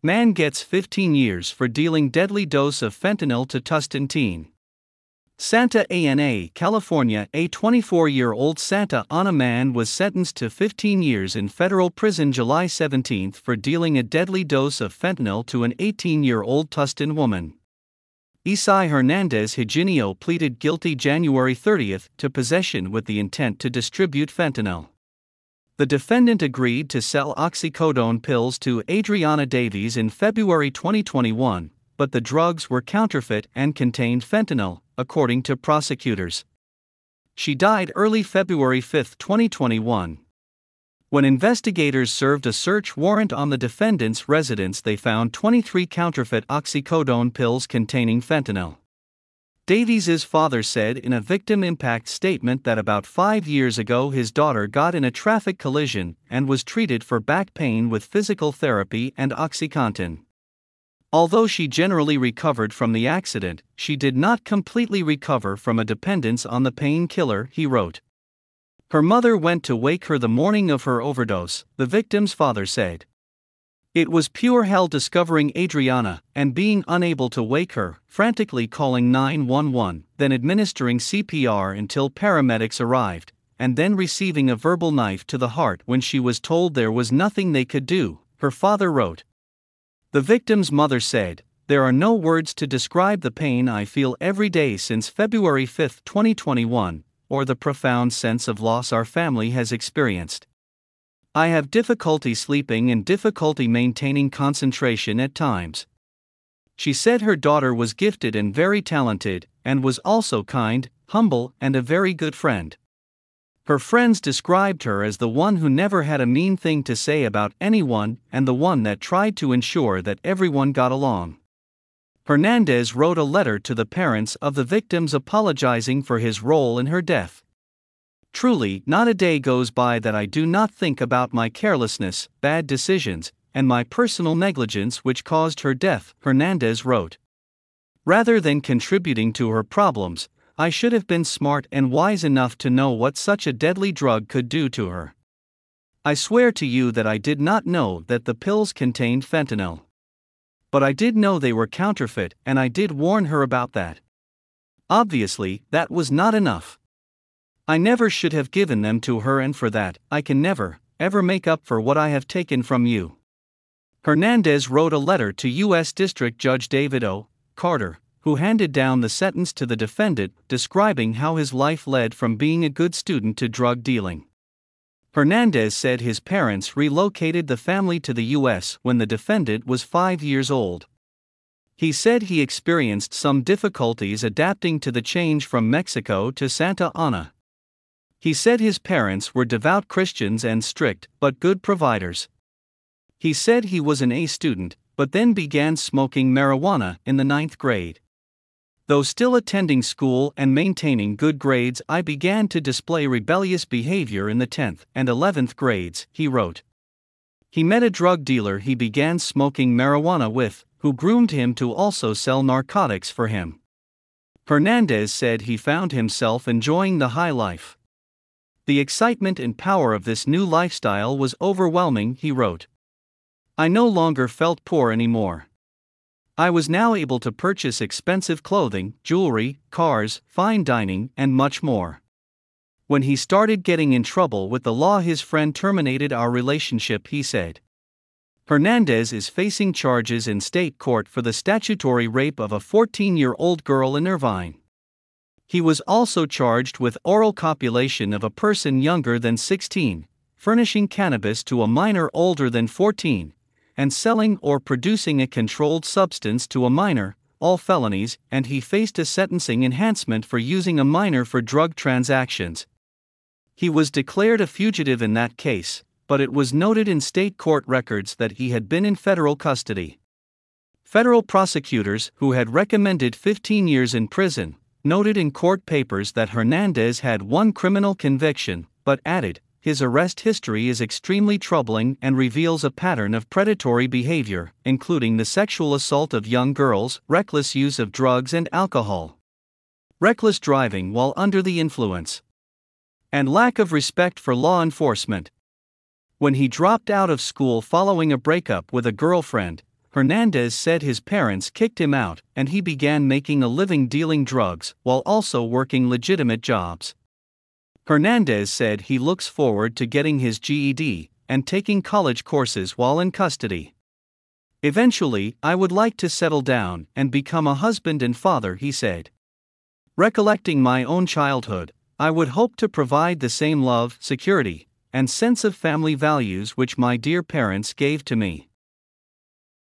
Man gets 15 years for dealing deadly dose of fentanyl to Tustin teen. Santa Ana, California. A 24-year-old Santa Ana man was sentenced to 15 years in federal prison July 17 for dealing a deadly dose of fentanyl to an 18-year-old Tustin woman. Isai Hernandez Higinio pleaded guilty January 30 to possession with the intent to distribute fentanyl. The defendant agreed to sell oxycodone pills to Adriana Davies in February 2021, but the drugs were counterfeit and contained fentanyl, according to prosecutors. She died early February 5, 2021. When investigators served a search warrant on the defendant's residence, they found 23 counterfeit oxycodone pills containing fentanyl. Davies's father said in a victim impact statement that about 5 years ago his daughter got in a traffic collision and was treated for back pain with physical therapy and OxyContin. Although she generally recovered from the accident, she did not completely recover from a dependence on the painkiller, he wrote. Her mother went to wake her the morning of her overdose, the victim's father said. It was pure hell discovering Adriana and being unable to wake her, frantically calling 911, then administering CPR until paramedics arrived, and then receiving a verbal knife to the heart when she was told there was nothing they could do, her father wrote. The victim's mother said, "There are no words to describe the pain I feel every day since February 5, 2021, or the profound sense of loss our family has experienced. I have difficulty sleeping and difficulty maintaining concentration at times." She said her daughter was gifted and very talented, and was also kind, humble, and a very good friend. Her friends described her as the one who never had a mean thing to say about anyone and the one that tried to ensure that everyone got along. Hernandez wrote a letter to the parents of the victims apologizing for his role in her death. Truly, not a day goes by that I do not think about my carelessness, bad decisions, and my personal negligence which caused her death, Hernandez wrote. Rather than contributing to her problems, I should have been smart and wise enough to know what such a deadly drug could do to her. I swear to you that I did not know that the pills contained fentanyl. But I did know they were counterfeit, and I did warn her about that. Obviously, that was not enough. I never should have given them to her, and for that, I can never, ever make up for what I have taken from you. Hernandez wrote a letter to U.S. District Judge David O. Carter, who handed down the sentence to the defendant, describing how his life led from being a good student to drug dealing. Hernandez said his parents relocated the family to the U.S. when the defendant was 5 years old. He said he experienced some difficulties adapting to the change from Mexico to Santa Ana. He said his parents were devout Christians and strict, but good providers. He said he was an A student, but then began smoking marijuana in the 9th grade. Though still attending school and maintaining good grades, I began to display rebellious behavior in the 10th and 11th grades, he wrote. He met a drug dealer he began smoking marijuana with, who groomed him to also sell narcotics for him. Hernandez said he found himself enjoying the high life. The excitement and power of this new lifestyle was overwhelming, he wrote. I no longer felt poor anymore. I was now able to purchase expensive clothing, jewelry, cars, fine dining, and much more. When he started getting in trouble with the law, his friend terminated our relationship, he said. Hernandez is facing charges in state court for the statutory rape of a 14-year-old girl in Irvine. He was also charged with oral copulation of a person younger than 16, furnishing cannabis to a minor older than 14, and selling or producing a controlled substance to a minor, all felonies, and he faced a sentencing enhancement for using a minor for drug transactions. He was declared a fugitive in that case, but it was noted in state court records that he had been in federal custody. Federal prosecutors, who had recommended 15 years in prison, noted in court papers that Hernandez had one criminal conviction, but added, his arrest history is extremely troubling and reveals a pattern of predatory behavior, including the sexual assault of young girls, reckless use of drugs and alcohol, reckless driving while under the influence, and lack of respect for law enforcement. When he dropped out of school following a breakup with a girlfriend, Hernandez said his parents kicked him out and he began making a living dealing drugs while also working legitimate jobs. Hernandez said he looks forward to getting his GED and taking college courses while in custody. Eventually, I would like to settle down and become a husband and father, he said. Recollecting my own childhood, I would hope to provide the same love, security, and sense of family values which my dear parents gave to me.